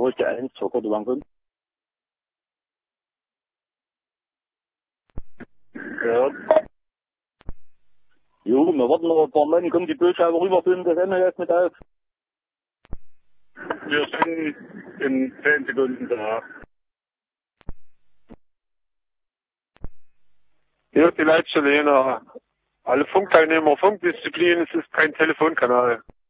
wo ist der 1 zur Autobahn? Ja. Jo, wir warten noch ein paar Mann, kommen die Bildschirme rüber, filmen das Ende jetzt mit auf. Wir sind in 10 Sekunden da. Hier ist die Leitstelle, alle Funkteilnehmer, Funkdisziplin, es ist kein Telefonkanal.